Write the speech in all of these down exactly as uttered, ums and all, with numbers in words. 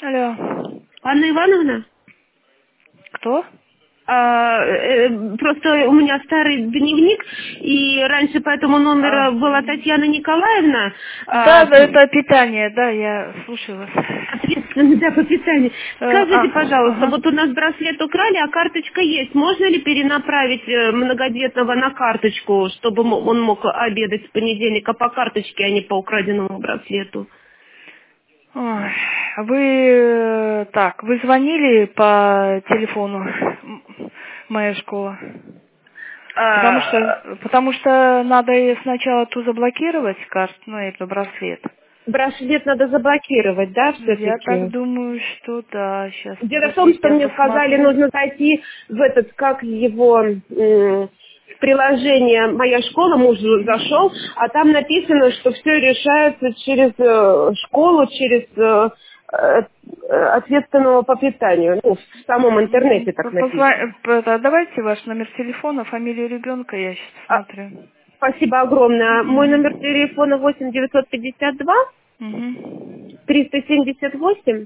Алло. Анна Ивановна? Кто? А, э, просто у меня старый дневник, и раньше по этому А. номеру была Татьяна Николаевна. Да, а, да, это питание, да, я слушаю вас. Ответственный, да, по питанию. Э, Скажите, а, пожалуйста, ага. вот у нас браслет украли, а карточка есть. Можно ли перенаправить э, многодетного на карточку, чтобы мо- он мог обедать с понедельника по карточке, а не по украденному браслету? Ой, вы, э, так, вы звонили по телефону м, моя школа? Потому А, что, потому что надо и сначала ту заблокировать карту, ну, это браслет. браслет надо заблокировать, да, Я так все-таки? думаю, что да. Сейчас, Дело в том, подождите, что я мне сказали, посмотрю. нужно зайти в этот, как его, м, в приложение «Моя школа», муж зашел, а там написано, что все решается через э, школу, через э, э, ответственного по питанию. Ну, в самом интернете М, так по- позва- написано. это, Давайте ваш номер телефона, фамилию ребенка, я сейчас А, смотрю. спасибо огромное. Мой номер телефона восемь девятьсот пятьдесят два Угу. триста семьдесят восемь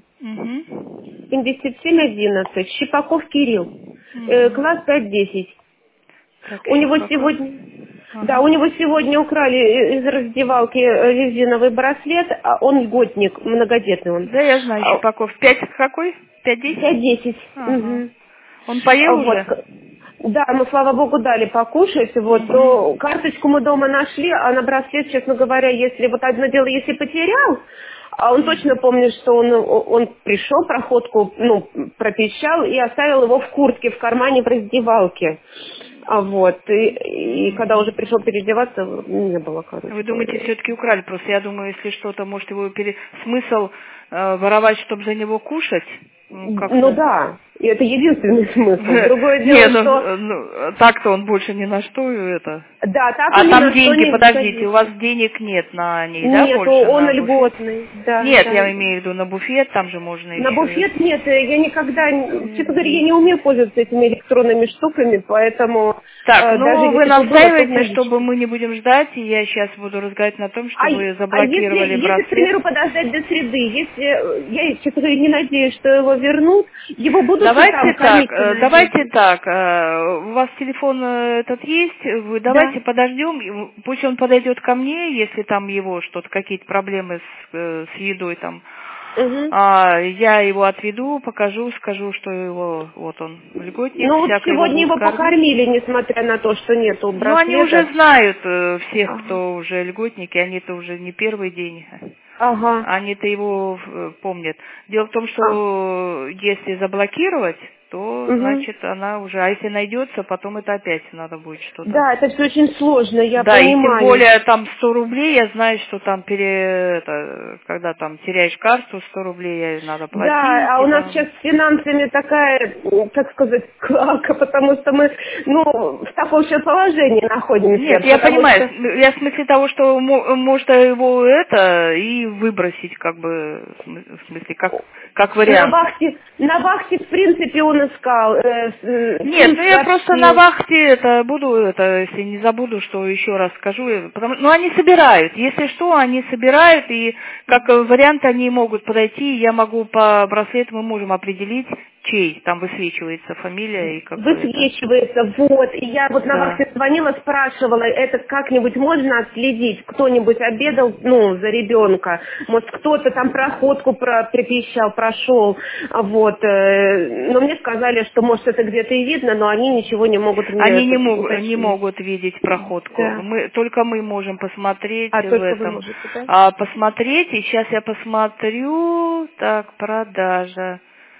Угу. семьдесят семь одиннадцать. Щипаков Кирилл. Э, класс Угу. пять десять. Так, У него Щипаков. сегодня, да, у Ага. него сегодня украли э, из раздевалки э, резиновый браслет, а он льготник, многодетный он. Да, я знаю, А, Щипаков. Пять какой? Пять десять? пять десять. Ага. Мгм. Он А поел вот, уже? к- да, мы, слава богу, дали покушать, вот, то Угу. карточку мы дома нашли, а на браслет, честно говоря, если, вот одно дело, если потерял, а он точно помнит, что он, он пришел, проходку, ну, пропищал и оставил его в куртке, в кармане в раздевалке. А вот, и, и когда уже пришел переодеваться, не было, короче Вы думаете, говоря. все-таки украли? Просто я думаю, если что-то, может, его пере... смысл э, воровать, чтобы за него кушать? Ну, Ну как-то... да, и это единственный смысл. Другое Не, дело, ну, что э, ну, так-то он больше ни на что это. да, так А он ни там на что деньги, не подождите, у вас садится. денег нет на ней, да, Нету, больше он на буфет? льготный, да, Нет, да. я имею в виду на буфет, там же можно На еще буфет нет, э, я никогда, н- честно говоря, я не сердечко. умею пользоваться этими электронными штуками, поэтому Так, э, даже ну вы если бы было, то в настаиваете, чтобы наличии. мы не будем ждать, и я сейчас буду разговаривать на том, А, что е- вы а если, заблокировали если, к браслет. примеру, подождать до среды, если, э, я, честно говоря, не надеюсь, что его вернут, его будут ли Давайте там так, кормить по э, давайте надежде? так, э, у вас телефон э, этот есть, вы Да. давайте подождем, и пусть он подойдет ко мне, если там его что-то, какие-то проблемы с, э, с едой там. Угу. А, я его отведу, покажу, скажу, что его, вот он, льготник, Ну вот всяко его сегодня будут его кормить. покормили, несмотря на то, что нету Ну, они уже браслета. знают э, всех, Ага. кто уже льготники, они-то уже не первый день. Ага. Они-то его э, помнят. Дело в том, А. что если заблокировать, то, Угу. значит, она уже... А если найдется, потом это опять надо будет что-то. Да, это все очень сложно, я Да, и тем понимаю. более там сто рублей, я знаю, что там, пере, это, когда там теряешь карту, сто рублей надо Да, платить. а И у нас там... сейчас с финансами такая, м, как сказать, клака, потому что мы, ну, в таком сейчас положении находимся, Нет, я потому понимаю, что с- я в смысле того, что мо- может его это и выбросить, как бы, в смы- в смысле, как, как на вариант. вахте, на вахте, в принципе, он искал, э, с- э, Нет, сын ну я просто на сообщил. вахте это буду, это, если не забуду, что еще раз скажу, я- потому, ну они собирают, если что, они собирают, и как э, вариант они могут подойти, я могу по браслету, мы можем определить, чей, там высвечивается фамилия и как бы это, Высвечивается, вот, и я вот на да. вахте звонила, спрашивала, это как-нибудь можно отследить, кто-нибудь обедал, ну, за ребенка, может, кто-то там проходку про, припищал, прошел, а вот, э, но мне сказали, что, может, это где-то и видно, но они ничего не могут мне Они не, это мог- не уточнить. могут видеть проходку. Да. Мы, только мы можем посмотреть А в только вы этом. можете, да? А, посмотреть, и сейчас я посмотрю, так, продажа.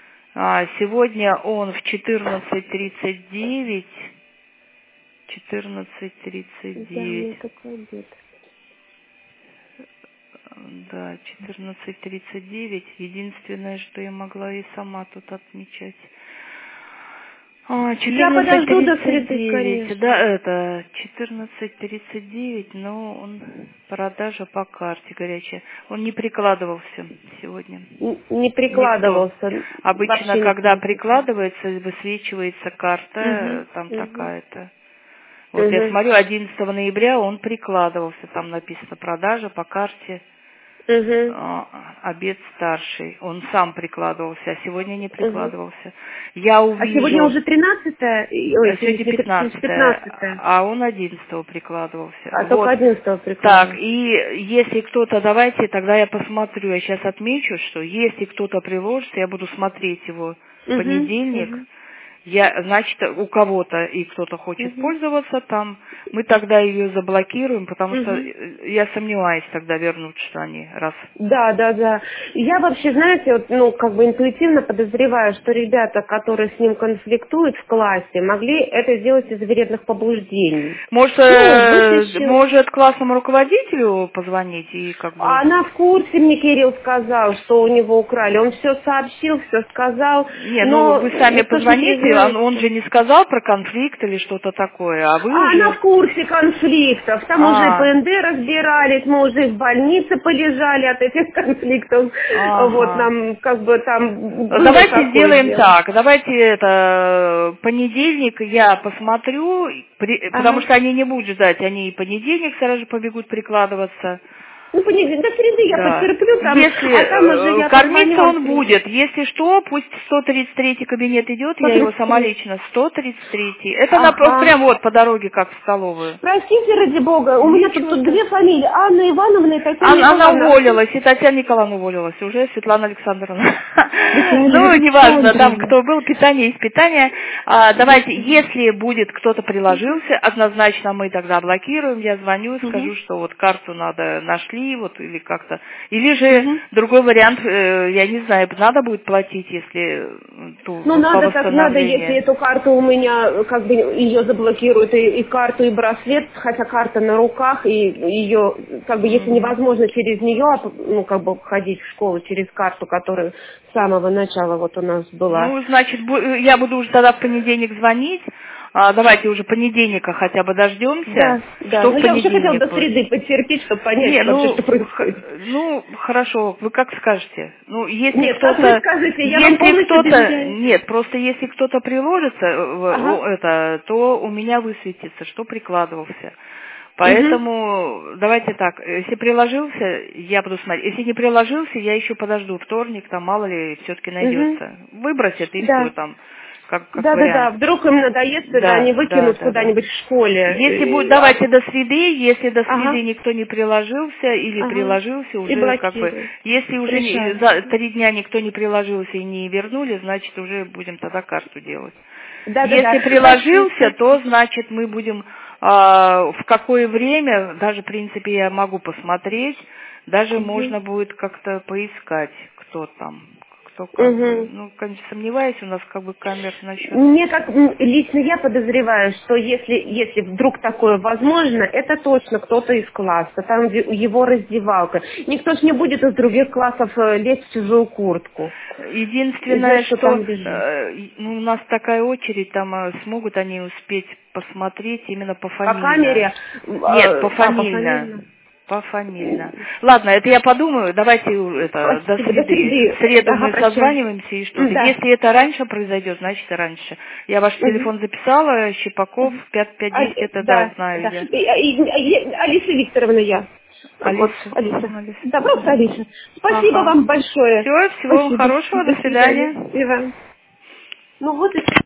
А, сегодня он в четырнадцать тридцать девять. четырнадцать тридцать Да, девять. мне такой обед. Да, четырнадцать тридцать девять. Единственное, что я могла и сама тут отмечать. А, Я четырнадцать подожду до тридцать среды, девять, да, конечно. это четырнадцать тридцать девять, но он продажа по карте горячая. Он не прикладывался сегодня. Н- Не Никто. прикладывался, Обычно, вообще никто когда не прикладывался. прикладывается, высвечивается карта, Угу, э, там угу, такая-то. Вот я угу. смотрю, одиннадцатого ноября он прикладывался, там написано продажа по карте. Угу. А, обед старший. Он сам прикладывался, а сегодня не прикладывался. Угу. Я увижу... А сегодня уже тринадцатое? Ой, А сегодня пятнадцатое, пятнадцатое. а он одиннадцатого прикладывался. А Вот. только одиннадцатого прикладывался. Так, и если кто-то, давайте, тогда я посмотрю, я сейчас отмечу, что если кто-то приложится, я буду смотреть его в Угу. понедельник. Угу. Я, значит, у кого-то и кто-то хочет Угу. пользоваться там, мы тогда ее заблокируем, потому что Угу. я сомневаюсь тогда вернуться они, раз. Да, да, да. Я вообще, знаете, вот, ну, как бы интуитивно подозреваю, что ребята, которые с ним конфликтуют в классе, могли это сделать из вредных побуждений. Может, Ну, э, вытащил. может классному руководителю позвонить и как бы... А она в курсе, мне Кирилл сказал, что у него украли. Он все сообщил, все сказал. Не, ну Но вы сами никто ж не позвоните, он, он признается. же не сказал про конфликт или что-то такое, а вы А она уже... в курсе конфликтов. Там уже А, ПНД разбирались, мы уже в больнице полежали от этих конфликтов. Вот ага. нам как бы там было Давайте такое сделаем дело. так, давайте это понедельник я посмотрю, при- потому Ага. что они не будут ждать, они и понедельник сразу же побегут прикладываться. Ну, понедельник, до среды я Да. потерплю там, Если а там уже э, я позвоню кормиться вам в он среду. будет, если что, пусть сто тридцать третий кабинет идет, я его сама лично, сто тридцать третий. Это на, вот Ага. прям вот по дороге, как в столовую. Простите, ради бога, у меня тут, Ничего тут страшного. две фамилии, Анна Ивановна и Татьяна Она, она Николаевна. уволилась, и Татьяна Николаевна уволилась, уже Светлана Александровна. Татьяна Ну, неважно, там Александровна. кто был, питание есть питание. А, давайте, если будет кто-то приложился, однозначно мы тогда блокируем, я звоню, Мгм. скажу, что вот карту надо нашли, вот или как-то. Или же Мгм. другой вариант, э, я не знаю, надо будет платить, если э, ту, Ну, по надо так надо, если восстановлению. эту карту у меня, э, как бы, ее заблокируют, и, и карту, и браслет, хотя карта на руках, и ее, как бы, если Мгм. невозможно через нее, ну, как бы, ходить в школу через карту, которая с самого начала вот у нас была. Ну, значит, бу- я буду уже тогда в понедельник звонить. А, давайте уже понедельника хотя бы дождемся. Да, да. Что Ну, в я уже хотела понедельник до будет? среды потерпеть, чтобы понять Не, вообще, ну, что х- происходит. ну, хорошо, вы как скажете? Ну, если Нет, как вы кто-то, скажете, я вам если полностью кто-то, доверяю. нет, просто если кто-то приложится, э, в- Ага. о, это, то у меня высветится, что прикладывался. Угу. Поэтому давайте так, если приложился, я буду смотреть. Если не приложился, я еще подожду вторник, там мало ли все-таки Угу. найдется. Выбросят и все Да. там, как, как Да-да-да, вариант. вдруг им надоест, да, они Да, да, выкинут да, да. куда-нибудь в школе. Если будет, Э, а- давайте до среды, если до Ага, среды никто не приложился или ага. приложился, И уже как бы, блокируют. если уже не- Решаем. за три дня никто не приложился и не вернули, значит уже будем тогда карту делать. Да-да-да. Если Большое приложился, то спасибо. значит мы будем а, в какое время, даже в принципе я могу посмотреть, даже Угу. можно будет как-то поискать, кто там, кто как бы. Угу. Ну, конечно, сомневаюсь, у нас как бы камер насчет. Мне как м, лично я подозреваю, что если если вдруг такое возможно, это точно кто-то из класса, там где его раздевалка. Никто ж не будет из других классов э, лезть в чужую куртку. И Единственное, знать, что что там лежит. э, ну, у нас такая очередь, там э, смогут они успеть посмотреть именно По пофамильно. камере, м, Нет, э, а, по пофамильно. фамильно. Пофамильно. Ладно, это я подумаю, давайте э, это до Спасибо, до среды. В среды. среду Ага, мы прощаюсь. созваниваемся и что-то. М, Да. Если это раньше произойдет, значит раньше. Я ваш Мгм. телефон записала, Щепаков, пять пять А, десять, э, это да, да, знаю да. я. И- и- и- Алиса Викторовна я. Вот, Алиса. Алиса. Мгм, Алиса. Да, просто Мгм. Алиса. Спасибо Ага. вам большое. Все, всего вам Спасибо. хорошего, До до свидания. свидания. И вам. Ну вот и